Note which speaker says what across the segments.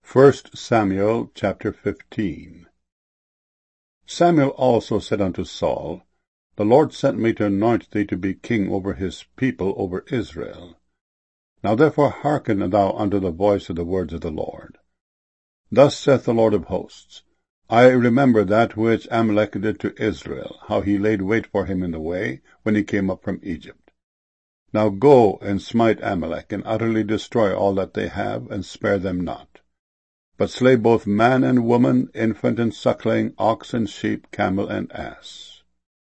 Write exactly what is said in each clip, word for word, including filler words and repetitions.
Speaker 1: First Samuel chapter fifteen. Samuel also said unto Saul, The Lord sent me to anoint thee to be king over his people, over Israel. Now therefore hearken thou unto the voice of the words of the Lord. Thus saith the Lord of hosts, I remember that which Amalek did to Israel, how he laid wait for him in the way, when he came up from Egypt. Now go and smite Amalek, and utterly destroy all that they have, and spare them not. But slay both man and woman, infant and suckling, ox and sheep, camel and ass.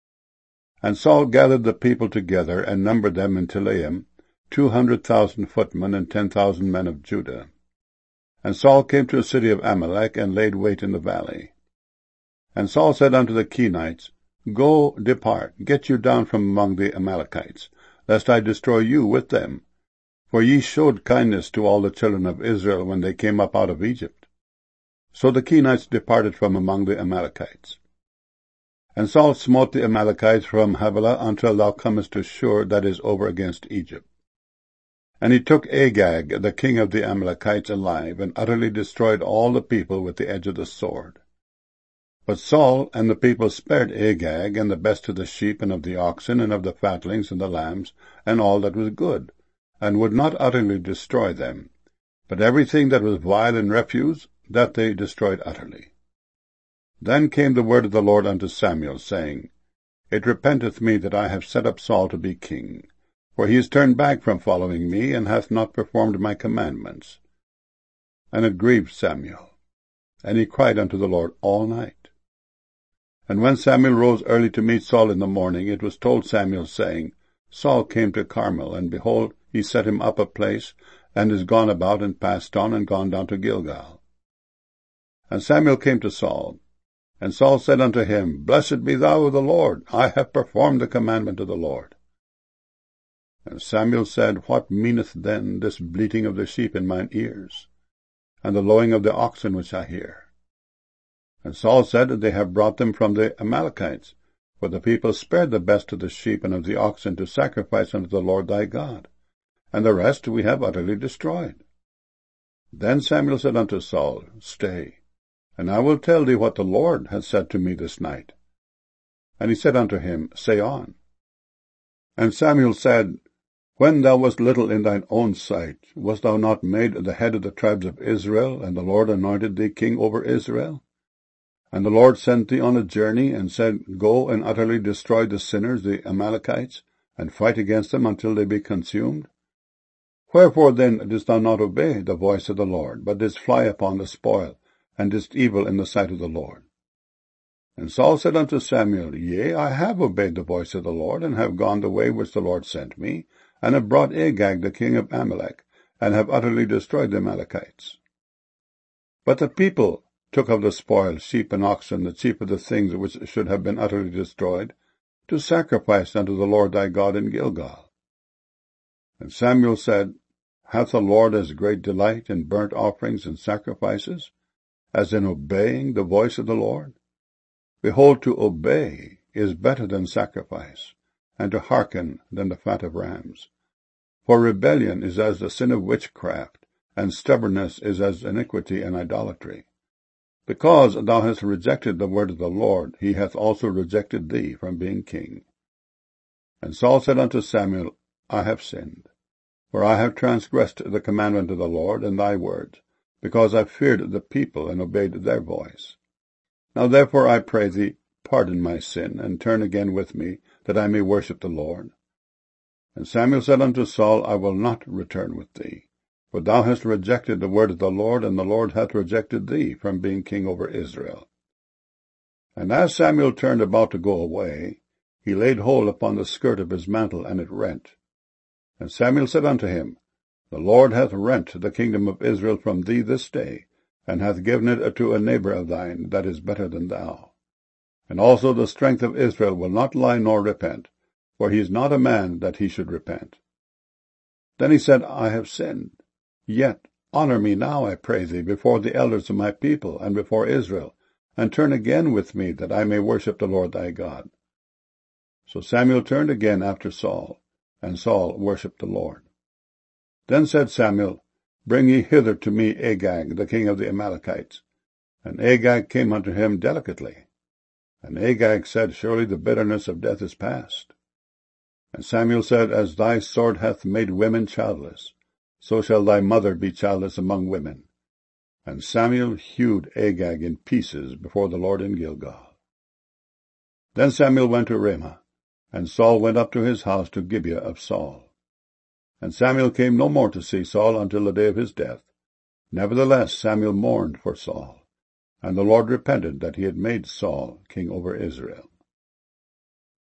Speaker 1: And Saul gathered the people together, and numbered them in Telaim, two hundred thousand footmen, and ten thousand men of Judah. And Saul came to the city of Amalek, and laid wait in the valley. And Saul said unto the Kenites, Go, depart, get you down from among the Amalekites, lest I destroy you with them. For ye showed kindness to all the children of Israel when they came up out of Egypt. So the Kenites departed from among the Amalekites. And Saul smote the Amalekites from Havilah until thou comest to Shur, that is over against Egypt. And he took Agag, the king of the Amalekites, alive, and utterly destroyed all the people with the edge of the sword. But Saul and the people spared Agag, and the best of the sheep, and of the oxen, and of the fatlings, and the lambs, and all that was good, and would not utterly destroy them. But everything that was vile and refuse, that they destroyed utterly. Then came the word of the Lord unto Samuel, saying, It repenteth me that I have set up Saul to be king, for he is turned back from following me, and hath not performed my commandments. And it grieved Samuel, and he cried unto the Lord all night. And when Samuel rose early to meet Saul in the morning, it was told Samuel, saying, Saul came to Carmel, and behold, he set him up a place, and is gone about, and passed on, and gone down to Gilgal. And Samuel came to Saul, and Saul said unto him, Blessed be thou of the Lord, I have performed the commandment of the Lord. And Samuel said, What meaneth then this bleating of the sheep in mine ears, and the lowing of the oxen which I hear? And Saul said, They have brought them from the Amalekites, for the people spared the best of the sheep and of the oxen to sacrifice unto the Lord thy God, and the rest we have utterly destroyed. Then Samuel said unto Saul, Stay, and I will tell thee what the Lord hath said to me this night. And he said unto him, Say on. And Samuel said, When thou wast little in thine own sight, wast thou not made the head of the tribes of Israel, and the Lord anointed thee king over Israel? And the Lord sent thee on a journey, and said, Go and utterly destroy the sinners, the Amalekites, and fight against them until they be consumed? Wherefore then didst thou not obey the voice of the Lord, but didst fly upon the spoil, and didst evil in the sight of the Lord? And Saul said unto Samuel, Yea, I have obeyed the voice of the Lord, and have gone the way which the Lord sent me, and have brought Agag the king of Amalek, and have utterly destroyed the Amalekites. But the people took of the spoil sheep and oxen, the chief of the things which should have been utterly destroyed, to sacrifice unto the Lord thy God in Gilgal. And Samuel said, Hath the Lord as great delight in burnt offerings and sacrifices, as in obeying the voice of the Lord? Behold, to obey is better than sacrifice, and to hearken than the fat of rams. For rebellion is as the sin of witchcraft, and stubbornness is as iniquity and idolatry. Because thou hast rejected the word of the Lord, he hath also rejected thee from being king. And Saul said unto Samuel, I have sinned, for I have transgressed the commandment of the Lord and thy words, because I feared the people and obeyed their voice. Now therefore I pray thee, pardon my sin, and turn again with me, that I may worship the Lord. And Samuel said unto Saul, I will not return with thee, for thou hast rejected the word of the Lord, and the Lord hath rejected thee from being king over Israel. And as Samuel turned about to go away, he laid hold upon the skirt of his mantle, and it rent. And Samuel said unto him, The Lord hath rent the kingdom of Israel from thee this day, and hath given it to a neighbor of thine that is better than thou. And also the strength of Israel will not lie nor repent, for he is not a man that he should repent. Then he said, I have sinned. Yet honor me now, I pray thee, before the elders of my people, and before Israel, and turn again with me, that I may worship the Lord thy God. So Samuel turned again after Saul, and Saul worshipped the Lord. Then said Samuel, Bring ye hither to me Agag, the king of the Amalekites. And Agag came unto him delicately. And Agag said, Surely the bitterness of death is past. And Samuel said, As thy sword hath made women childless, so shall thy mother be childless among women. And Samuel hewed Agag in pieces before the Lord in Gilgal. Then Samuel went to Ramah, and Saul went up to his house to Gibeah of Saul. And Samuel came no more to see Saul until the day of his death. Nevertheless Samuel mourned for Saul, and the Lord repented that he had made Saul king over Israel.